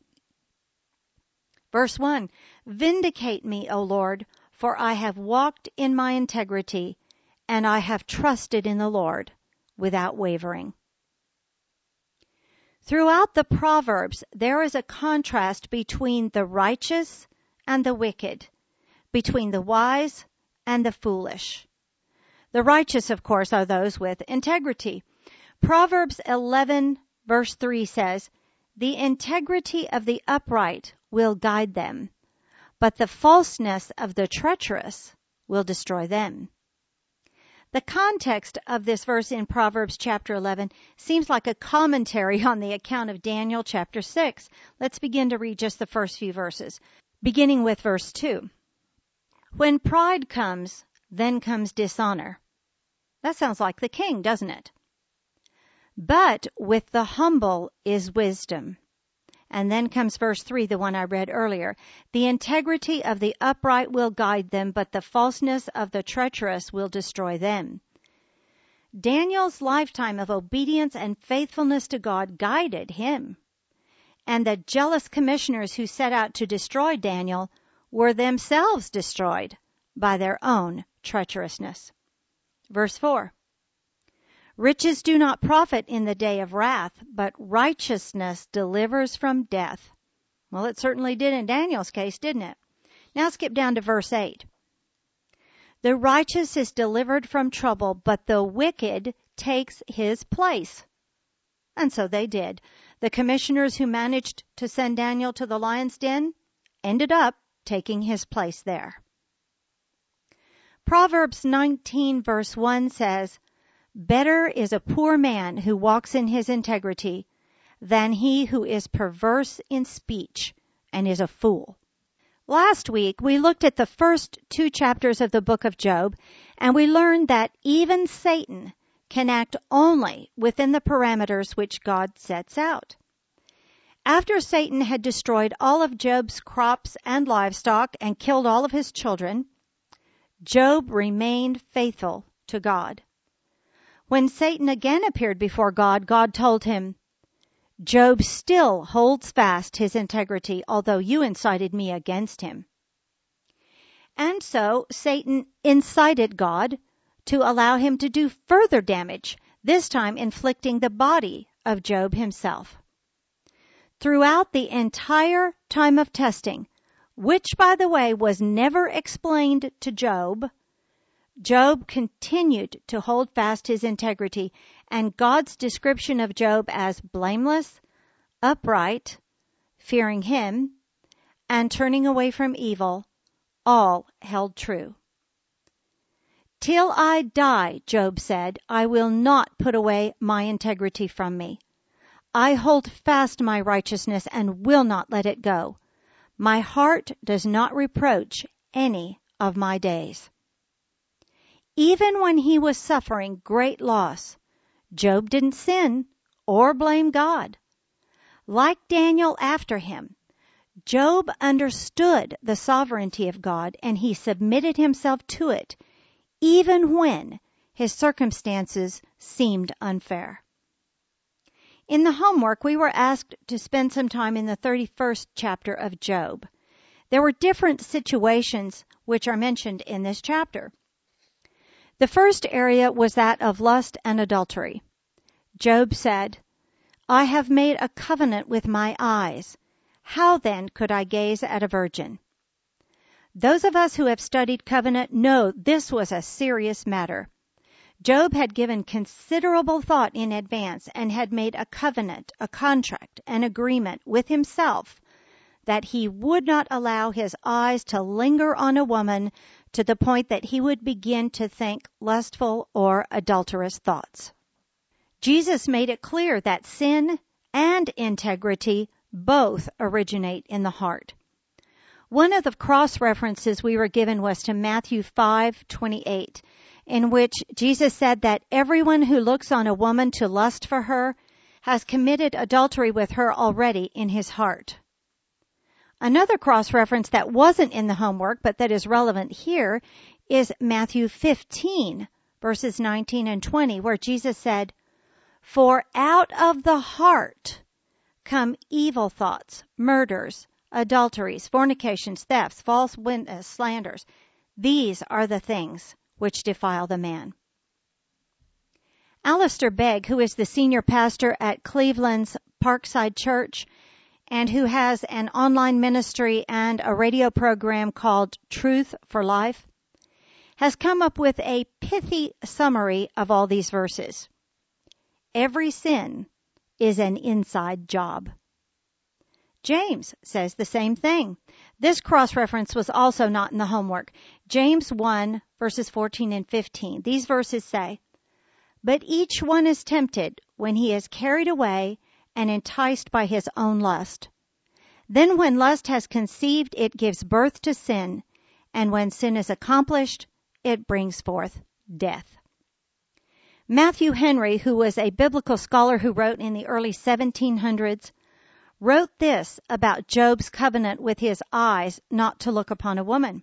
Verse 1, "Vindicate me, O Lord, for I have walked in my integrity, and I have trusted in the Lord without wavering." Throughout the Proverbs, there is a contrast between the righteous and the wicked, between the wise and the foolish. The righteous, of course, are those with integrity. Proverbs 11, verse 3 says, "The integrity of the upright will guide them, but the falseness of the treacherous will destroy them." The context of this verse in Proverbs chapter 11 seems like a commentary on the account of Daniel chapter 6. Let's begin to read just the first few verses, beginning with verse 2. "When pride comes, then comes dishonor." That sounds like the king, doesn't it? "But with the humble is wisdom." And then comes verse 3, the one I read earlier. "The integrity of the upright will guide them, but the falseness of the treacherous will destroy them." Daniel's lifetime of obedience and faithfulness to God guided him. And the jealous commissioners who set out to destroy Daniel were themselves destroyed by their own treacherousness. Verse 4. "Riches do not profit in the day of wrath, but righteousness delivers from death." Well, it certainly did in Daniel's case, didn't it? Now skip down to verse 8. "The righteous is delivered from trouble, but the wicked takes his place." And so they did. The commissioners who managed to send Daniel to the lion's den ended up taking his place there. Proverbs 19, verse 1 says, "Better is a poor man who walks in his integrity than he who is perverse in speech and is a fool." Last week, we looked at the first two chapters of the book of Job, and we learned that even Satan can act only within the parameters which God sets out. After Satan had destroyed all of Job's crops and livestock and killed all of his children, Job remained faithful to God. When Satan again appeared before God, God told him, "Job still holds fast his integrity, although you incited me against him." And so Satan incited God to allow him to do further damage, this time inflicting the body of Job himself. Throughout the entire time of testing, which, by the way, was never explained to Job, Job continued to hold fast his integrity, and God's description of Job as blameless, upright, fearing him, and turning away from evil, all held true. "Till I die," Job said, "I will not put away my integrity from me. I hold fast my righteousness and will not let it go. My heart does not reproach any of my days." Even when he was suffering great loss, Job didn't sin or blame God. Like Daniel after him, Job understood the sovereignty of God, and he submitted himself to it, even when his circumstances seemed unfair. In the homework, we were asked to spend some time in the 31st chapter of Job. There were different situations which are mentioned in this chapter. The first area was that of lust and adultery. Job said, "I have made a covenant with my eyes. How then could I gaze at a virgin?" Those of us who have studied covenant know this was a serious matter. Job had given considerable thought in advance and had made a covenant, a contract, an agreement with himself that he would not allow his eyes to linger on a woman to the point that he would begin to think lustful or adulterous thoughts. Jesus made it clear that sin and integrity both originate in the heart. One of the cross-references we were given was to Matthew 5:28, in which Jesus said that everyone who looks on a woman to lust for her has committed adultery with her already in his heart. Another cross-reference that wasn't in the homework but that is relevant here is Matthew 15, verses 19 and 20, where Jesus said, "For out of the heart come evil thoughts, murders, adulteries, fornications, thefts, false witness, slanders. These are the things which defile the man." Alistair Begg, who is the senior pastor at Cleveland's Parkside Church and who has an online ministry and a radio program called Truth for Life, has come up with a pithy summary of all these verses. Every sin is an inside job. James says the same thing. This cross-reference was also not in the homework. James 1, verses 14 and 15. These verses say, "But each one is tempted when he is carried away and enticed by his own lust. Then when lust has conceived, it gives birth to sin, and when sin is accomplished, it brings forth death." Matthew Henry, who was a biblical scholar who wrote in the early 1700s, wrote this about Job's covenant with his eyes not to look upon a woman.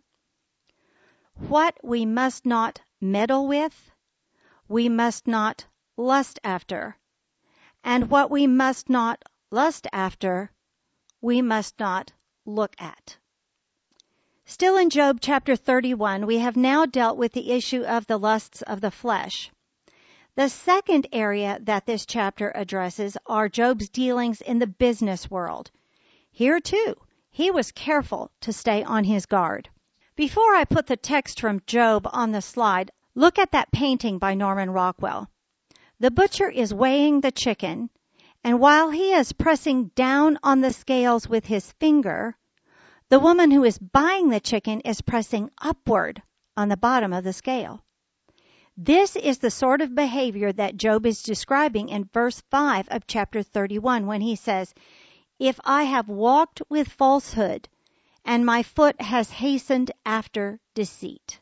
"What we must not meddle with, we must not lust after. And what we must not lust after, we must not look at." Still in Job chapter 31, we have now dealt with the issue of the lusts of the flesh. The second area that this chapter addresses are Job's dealings in the business world. Here, too, he was careful to stay on his guard. Before I put the text from Job on the slide, look at that painting by Norman Rockwell. The butcher is weighing the chicken, and while he is pressing down on the scales with his finger, the woman who is buying the chicken is pressing upward on the bottom of the scale. This is the sort of behavior that Job is describing in verse 5 of chapter 31 when he says, "If I have walked with falsehood, and my foot has hastened after deceit."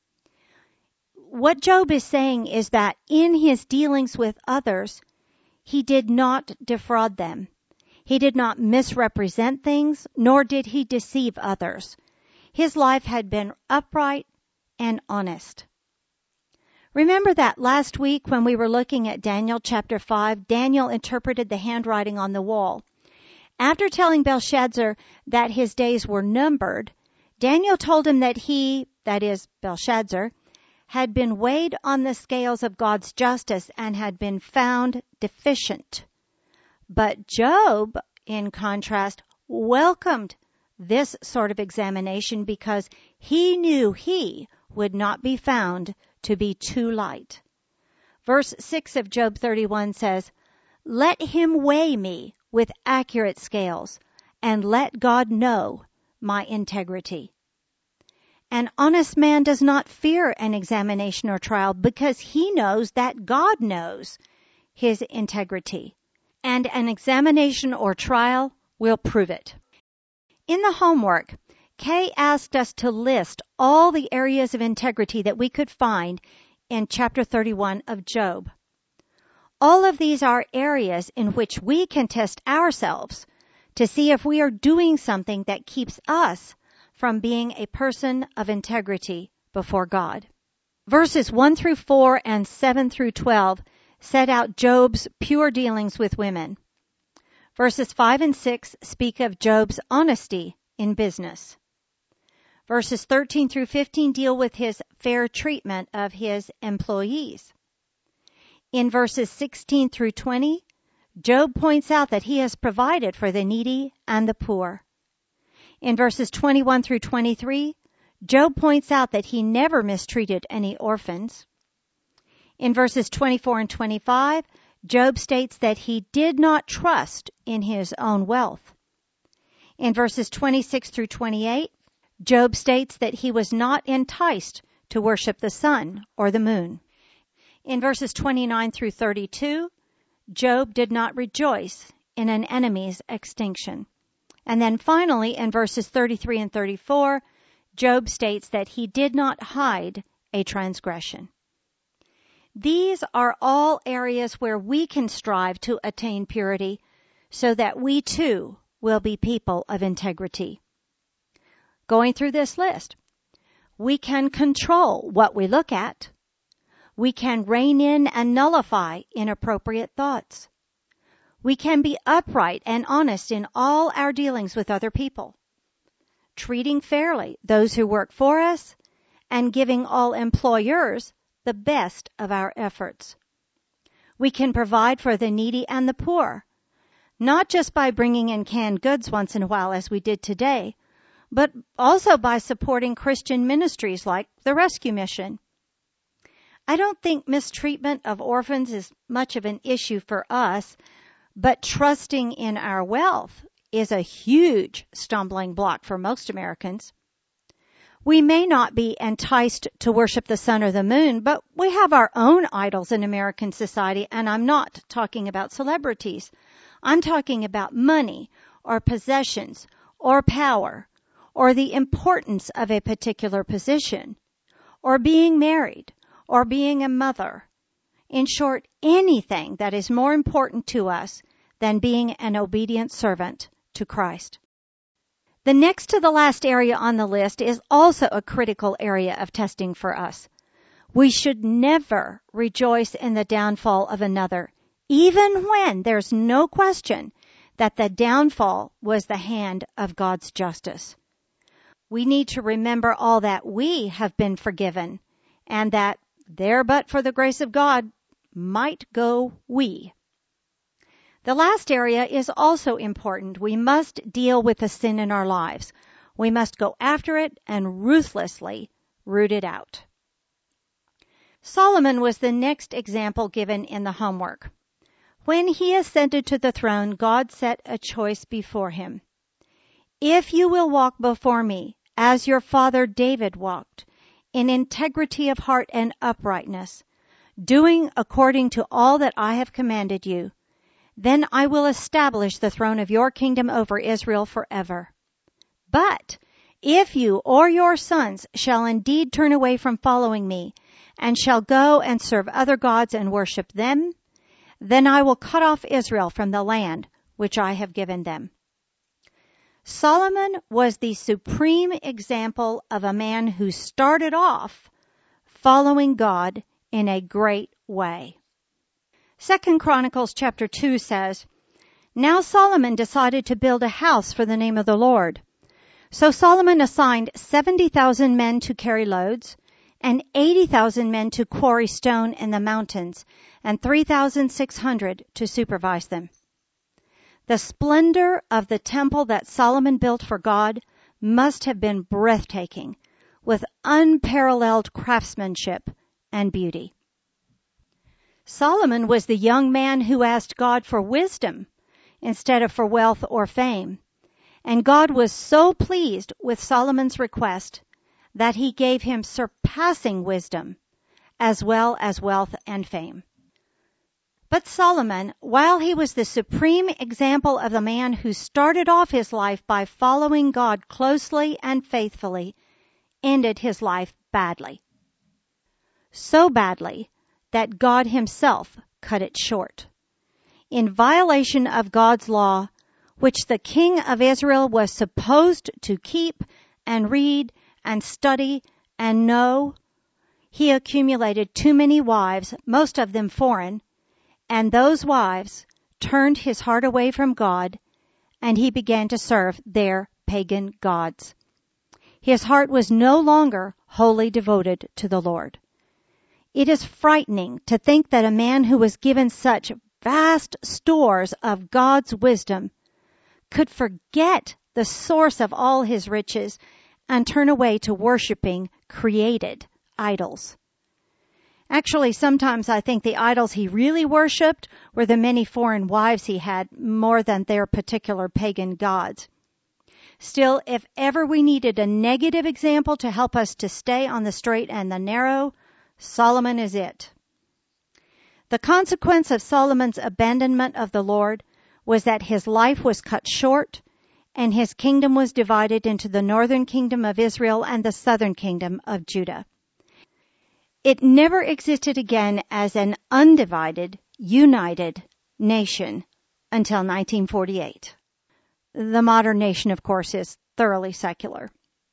What Job is saying is that in his dealings with others, he did not defraud them. He did not misrepresent things, nor did he deceive others. His life had been upright and honest. Remember that last week when we were looking at Daniel chapter 5, Daniel interpreted the handwriting on the wall. After telling Belshazzar that his days were numbered, Daniel told him that he, that is Belshazzar, had been weighed on the scales of God's justice and had been found deficient. But Job, in contrast, welcomed this sort of examination because he knew he would not be found to be too light. Verse 6 of Job 31 says, "Let him weigh me with accurate scales, and let God know my integrity." An honest man does not fear an examination or trial because he knows that God knows his integrity, and an examination or trial will prove it. In the homework, Kay asked us to list all the areas of integrity that we could find in chapter 31 of Job. All of these are areas in which we can test ourselves to see if we are doing something that keeps us from being a person of integrity before God. Verses 1 through 4 and 7 through 12 set out Job's pure dealings with women. Verses 5 and 6 speak of Job's honesty in business. Verses 13 through 15 deal with his fair treatment of his employees. In verses 16 through 20, Job points out that he has provided for the needy and the poor. In verses 21 through 23, Job points out that he never mistreated any orphans. In verses 24 and 25, Job states that he did not trust in his own wealth. In verses 26 through 28, Job states that he was not enticed to worship the sun or the moon. In verses 29 through 32, Job did not rejoice in an enemy's extinction. And then finally, in verses 33 and 34, Job states that he did not hide a transgression. These are all areas where we can strive to attain purity so that we too will be people of integrity. Going through this list, we can control what we look at. We can rein in and nullify inappropriate thoughts. We can be upright and honest in all our dealings with other people, treating fairly those who work for us, and giving all employers the best of our efforts. We can provide for the needy and the poor, not just by bringing in canned goods once in a while as we did today, but also by supporting Christian ministries like the Rescue Mission. I don't think mistreatment of orphans is much of an issue for us, but trusting in our wealth is a huge stumbling block for most Americans. We may not be enticed to worship the sun or the moon, but we have our own idols in American society, and I'm not talking about celebrities. I'm talking about money or possessions or power or the importance of a particular position or being married or being a mother. In short, anything that is more important to us than being an obedient servant to Christ. The next to the last area on the list is also a critical area of testing for us. We should never rejoice in the downfall of another, even when there's no question that the downfall was the hand of God's justice. We need to remember all that we have been forgiven, and that there but for the grace of God might go we. The last area is also important. We must deal with the sin in our lives. We must go after it and ruthlessly root it out. Solomon was the next example given in the homework. When he ascended to the throne, God set a choice before him. If you will walk before me as your father David walked, in integrity of heart and uprightness, doing according to all that I have commanded you, then I will establish the throne of your kingdom over Israel forever. But if you or your sons shall indeed turn away from following me, and shall go and serve other gods and worship them, then I will cut off Israel from the land which I have given them. Solomon was the supreme example of a man who started off following God in a great way. 2 Chronicles chapter 2 says, Now Solomon decided to build a house for the name of the Lord. So Solomon assigned 70,000 men to carry loads, and 80,000 men to quarry stone in the mountains, and 3,600 to supervise them. The splendor of the temple that Solomon built for God must have been breathtaking, with unparalleled craftsmanship and beauty. Solomon was the young man who asked God for wisdom instead of for wealth or fame, and God was so pleased with Solomon's request that he gave him surpassing wisdom as well as wealth and fame. But Solomon, while he was the supreme example of the man who started off his life by following God closely and faithfully, ended his life badly. So badly that God himself cut it short. In violation of God's law, which the king of Israel was supposed to keep and read and study and know, he accumulated too many wives, most of them foreign, and those wives turned his heart away from God, and he began to serve their pagan gods. His heart was no longer wholly devoted to the Lord. It is frightening to think that a man who was given such vast stores of God's wisdom could forget the source of all his riches and turn away to worshiping created idols. Actually, sometimes I think the idols he really worshipped were the many foreign wives he had more than their particular pagan gods. Still, if ever we needed a negative example to help us to stay on the straight and the narrow, Solomon is it. The consequence of Solomon's abandonment of the Lord was that his life was cut short and his kingdom was divided into the northern kingdom of Israel and the southern kingdom of Judah. It never existed again as an undivided, united nation until 1948. The modern nation, of course, is thoroughly secular.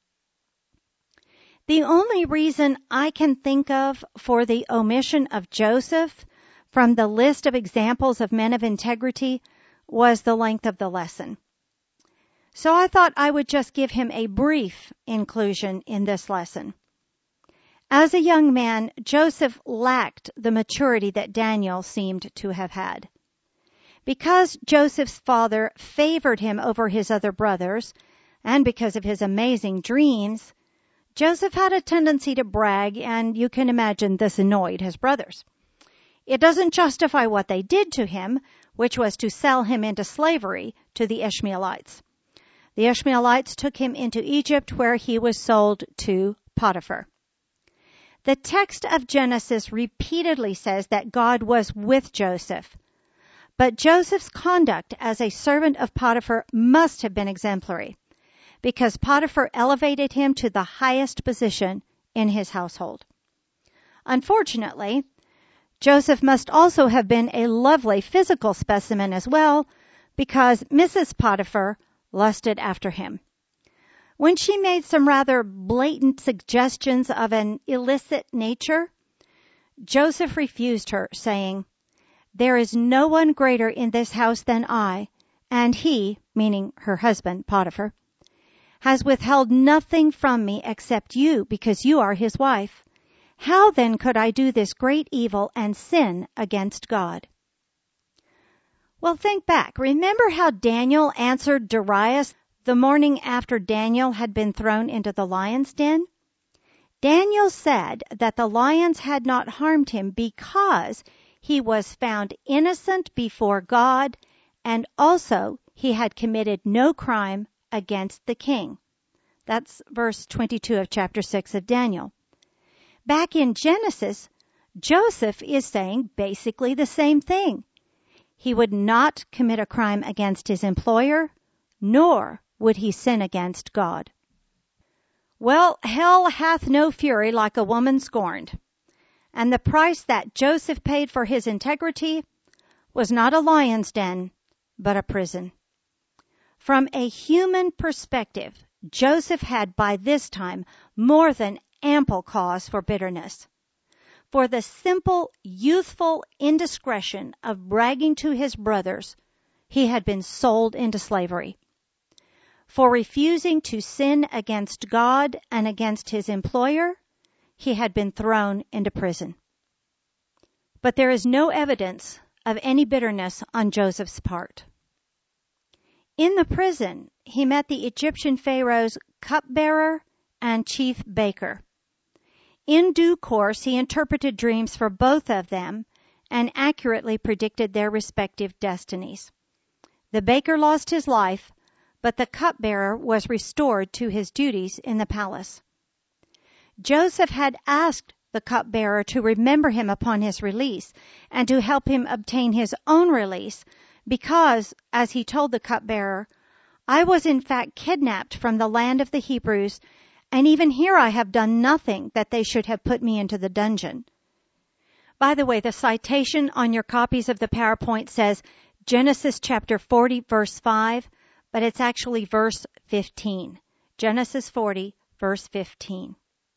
The only reason I can think of for the omission of Joseph from the list of examples of men of integrity was the length of the lesson. So I thought I would just give him a brief inclusion in this lesson. As a young man, Joseph lacked the maturity that Daniel seemed to have had. Because Joseph's father favored him over his other brothers, and because of his amazing dreams, Joseph had a tendency to brag, and you can imagine this annoyed his brothers. It doesn't justify what they did to him, which was to sell him into slavery to the Ishmaelites. The Ishmaelites took him into Egypt, where he was sold to Potiphar. The text of Genesis repeatedly says that God was with Joseph, but Joseph's conduct as a servant of Potiphar must have been exemplary, because Potiphar elevated him to the highest position in his household. Unfortunately, Joseph must also have been a lovely physical specimen as well, because Mrs. Potiphar lusted after him. When she made some rather blatant suggestions of an illicit nature, Joseph refused her, saying, "There is no one greater in this house than I, and he," meaning her husband, Potiphar, "has withheld nothing from me except you, because you are his wife. How then could I do this great evil and sin against God?" Well, think back. Remember how Daniel answered Darius the morning after Daniel had been thrown into the lion's den? Daniel said that the lions had not harmed him because he was found innocent before God, and also he had committed no crime against the king. That's verse 22 of chapter 6 of Daniel. Back in Genesis, Joseph is saying basically the same thing. He would not commit a crime against his employer, nor would he sin against God. Well, hell hath no fury like a woman scorned. And the price that Joseph paid for his integrity was not a lion's den, but a prison. From a human perspective, Joseph had by this time more than ample cause for bitterness. For the simple, youthful indiscretion of bragging to his brothers, he had been sold into slavery. For refusing to sin against God and against his employer, he had been thrown into prison. But there is no evidence of any bitterness on Joseph's part. In the prison, he met the Egyptian Pharaoh's cupbearer and chief baker. In due course, he interpreted dreams for both of them and accurately predicted their respective destinies. The baker lost his life, but the cupbearer was restored to his duties in the palace. Joseph had asked the cupbearer to remember him upon his release and to help him obtain his own release because, as he told the cupbearer, "I was in fact kidnapped from the land of the Hebrews, and even here I have done nothing that they should have put me into the dungeon." By the way, the citation on your copies of the PowerPoint says Genesis chapter 40, verse 5, but it's actually verse 15. Genesis 40, verse 15.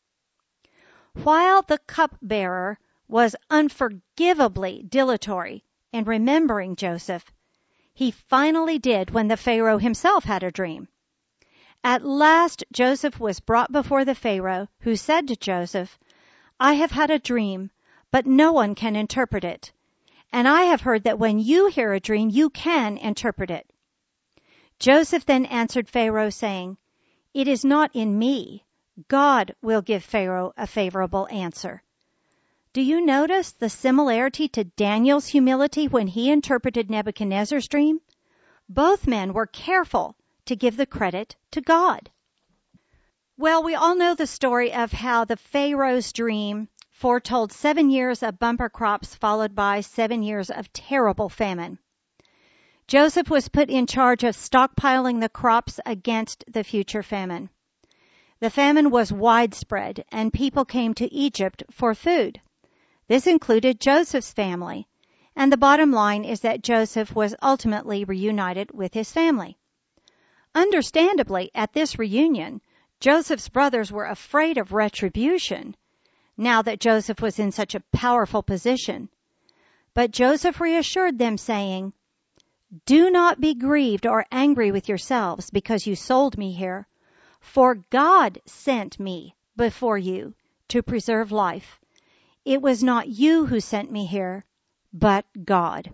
While the cupbearer was unforgivably dilatory in remembering Joseph, he finally did when the Pharaoh himself had a dream. At last Joseph was brought before the Pharaoh, who said to Joseph, "I have had a dream, but no one can interpret it. And I have heard that when you hear a dream, you can interpret it." Joseph then answered Pharaoh, saying, "It is not in me. God will give Pharaoh a favorable answer." Do you notice the similarity to Daniel's humility when he interpreted Nebuchadnezzar's dream? Both men were careful to give the credit to God. Well, we all know the story of how the Pharaoh's dream foretold 7 years of bumper crops followed by 7 years of terrible famine. Joseph was put in charge of stockpiling the crops against the future famine. The famine was widespread, and people came to Egypt for food. This included Joseph's family, and the bottom line is that Joseph was ultimately reunited with his family. Understandably, at this reunion, Joseph's brothers were afraid of retribution, now that Joseph was in such a powerful position. But Joseph reassured them, saying, "Do not be grieved or angry with yourselves because you sold me here, for God sent me before you to preserve life. It was not you who sent me here, but God."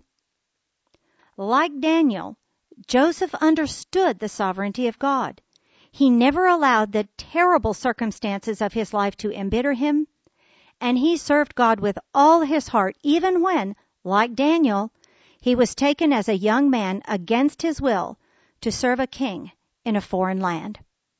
Like Daniel, Joseph understood the sovereignty of God. He never allowed the terrible circumstances of his life to embitter him, and he served God with all his heart, even when, like Daniel, he was taken as a young man against his will to serve a king in a foreign land.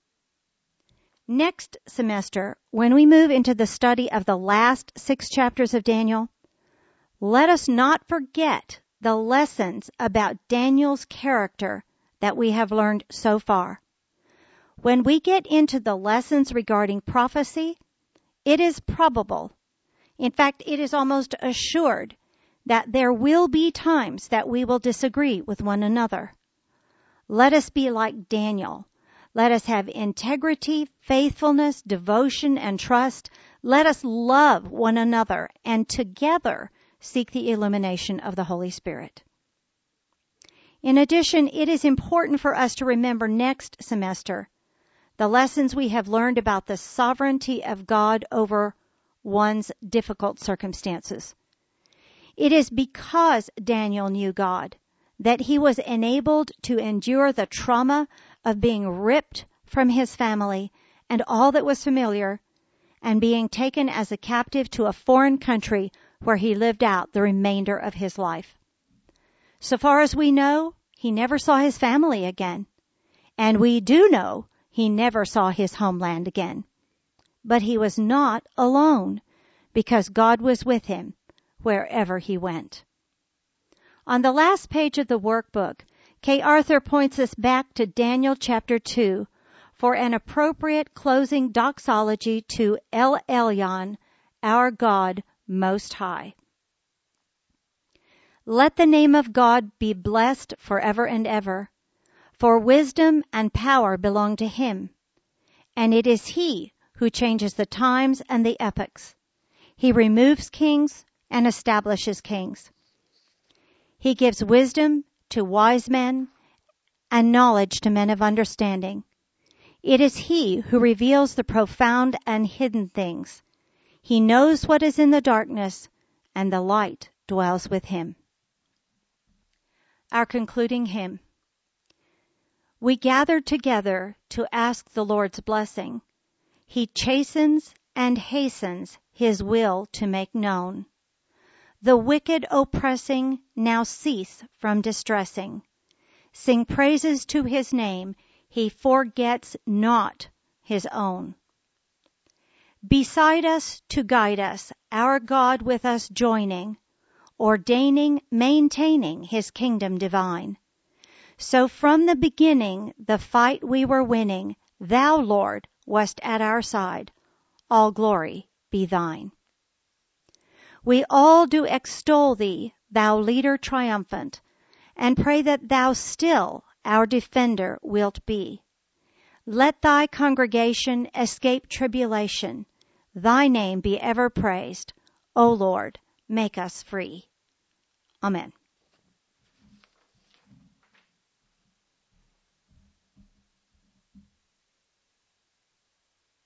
Next semester, when we move into the study of the last 6 chapters of Daniel, let us not forget the lessons about Daniel's character that we have learned so far. When we get into the lessons regarding prophecy, it is probable, in fact, it is almost assured, that there will be times that we will disagree with one another. Let us be like Daniel. Let us have integrity, faithfulness, devotion, and trust. Let us love one another and together seek the illumination of the Holy Spirit. In addition, it is important for us to remember next semester the lessons we have learned about the sovereignty of God over one's difficult circumstances. It is because Daniel knew God that he was enabled to endure the trauma of being ripped from his family and all that was familiar and being taken as a captive to a foreign country where he lived out the remainder of his life. So far as we know, he never saw his family again, and we do know he never saw his homeland again. But he was not alone because God was with him wherever he went. On the last page of the workbook, Kay Arthur points us back to Daniel chapter 2 for an appropriate closing doxology to El Elyon, our God Most High. Let the name of God be blessed forever and ever, for wisdom and power belong to him, and it is he who changes the times and the epochs. He removes kings and establishes kings. He gives wisdom to wise men and knowledge to men of understanding. It is he who reveals the profound and hidden things. He knows what is in the darkness, and the light dwells with him. Our concluding hymn. We gathered together to ask the Lord's blessing. He chastens and hastens his will to make known. The wicked oppressing now cease from distressing. Sing praises to his name, he forgets not his own. Beside us to guide us, our God with us joining, ordaining, maintaining his kingdom divine. So from the beginning, the fight we were winning, thou, Lord, wast at our side. All glory be thine. We all do extol thee, thou leader triumphant, and pray that thou still our defender wilt be. Let thy congregation escape tribulation. Thy name be ever praised. O Lord, make us free. Amen.